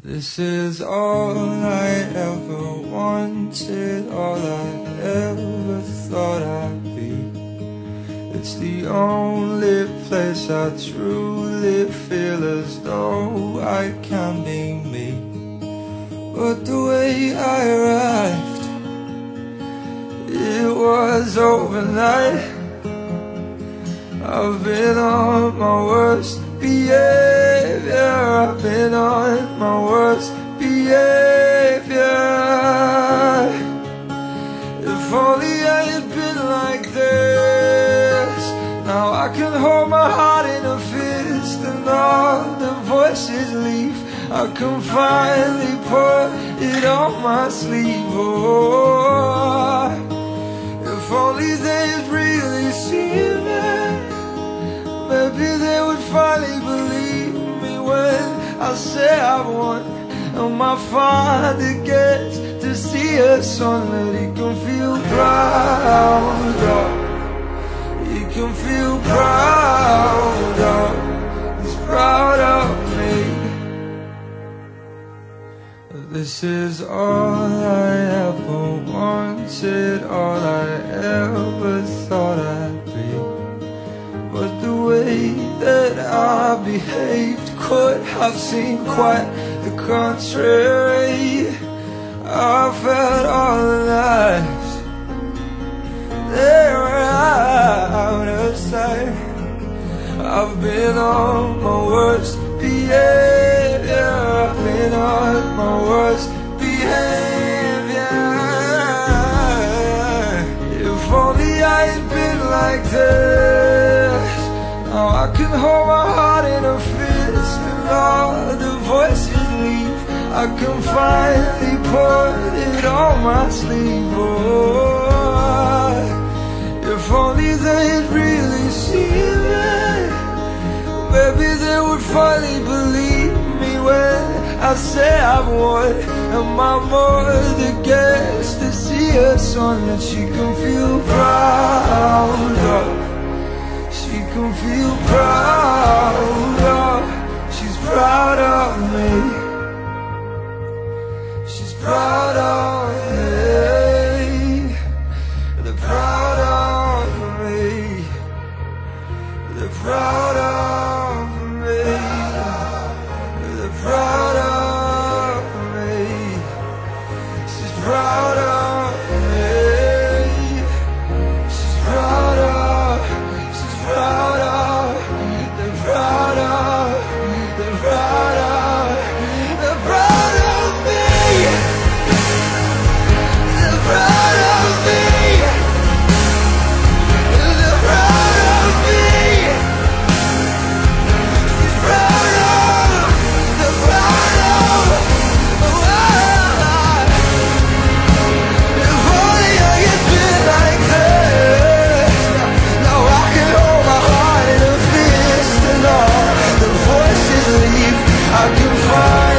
This is all I ever wanted, all I ever thought I'd be. It's the only place I truly feel as though I can be me. But the way I arrived, it was overnight. I've been on my worst behavior, I've been on my worst behavior. If only I had been like this. Now I can hold my heart in a fist and all the voices leave. I can finally put it on my sleeve. Oh, if only they'd really seen it, maybe they would finally believe me when I say I've won. And my father gets to see a son that he can feel proud of. He can feel proud of. He's proud of me. This is all I ever wanted, all I ever thought I'd be. But the way that I behaved could have seemed quite the contrary. I felt all the lies, they were out of sight. I've been on my worst behavior, I've been on my worst behavior. If only I had been like this. Now I can hold my heart in a fist and all the voices leave. I can finally put it on my sleeve. Oh, if only they'd really seen it, maybe they would finally believe me when I say I've won. And my mother gets to see her son that she can feel proud of. She can feel proud of. She's proud of me. She's proud of me. They're proud of me. They're proud of me. They're proud of me. She's proud of me. She's proud of. She's proud of. They're proud of. They're proud of. They're proud of me. They're proud of me. They're proud of me. She's proud of. They're proud of. If only I had been like this. Now I can hold my heart in a fist and all the voices leave. I can find